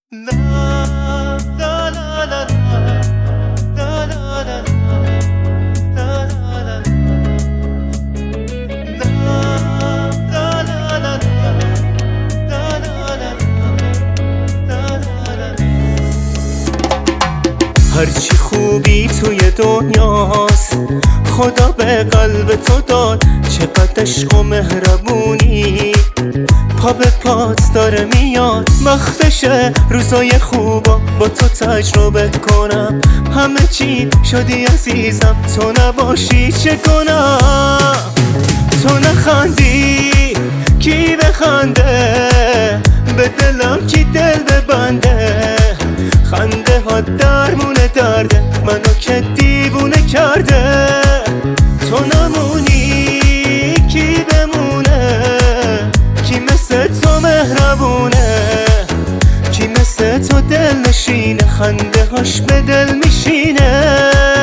هرچی خوبی توی دنیاست خدا به قلب تو داد. چقدر عشق و مهربونی پا به پات داره میاد. وقتشه روزای خوبا با تو تجربه کنم. همه چی شدی عزیزم، تو نباشی چه کنم؟ تو نخندی کی بخنده؟ به دلم کی دل ببنده؟ خنده ها درمونه درده منو که دیوونه کرده. تو نمونی کی بمونه؟ کی مثل تو مهربونه؟ کی مثل تو دل نشینه؟ خنده هاش به دل میشینه.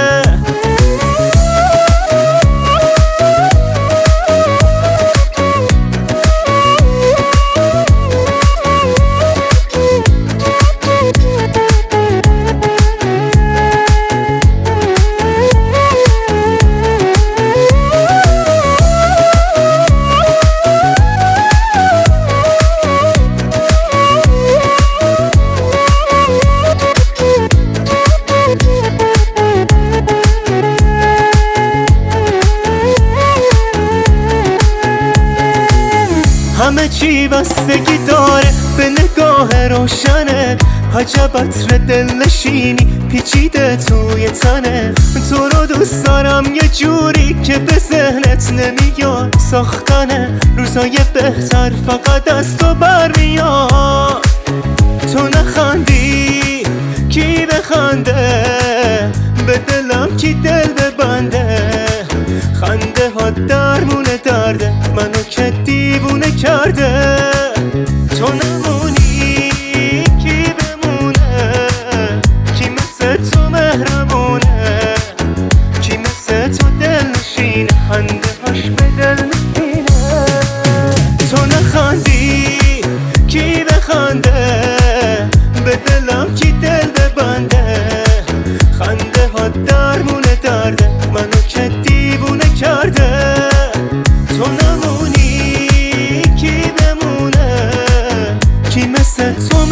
همه چی بستگی داره به نگاه روشنه. عجب عطر دل نشینی پیچیده توی تنه. تو رو دوست دارم یه جوری که به ذهنت نمیاد. ساختن روزای بهتر فقط از تو برمیاد. تو نخندی کی بخنده؟ به دلم کی دل ببنده؟ خنده ها درمونه درده منو که دیوونه کرده. تو نمونی کی بمونه؟ کی مثل تو مهربونه؟ کی مثل تو دل نشینه؟ خنده هاش به دل میشینه. تو نخندی کی بخنده؟ به دلم کی دل ببنده؟ خنده ها درمونه درده منو که دیوونه کرده. تو نمونی کی بمونه؟ کی مثل تو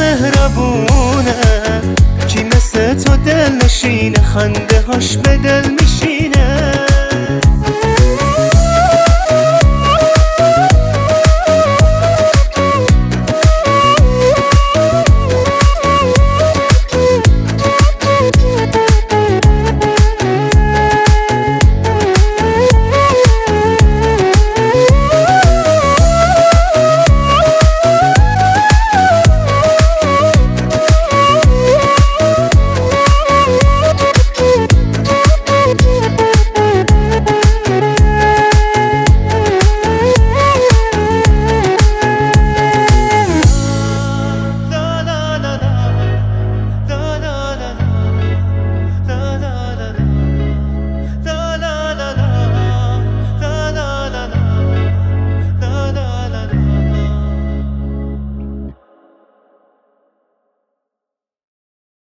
مهربونه؟ کی مثل تو دل نشینه؟ خنده هاش به دل میشینه.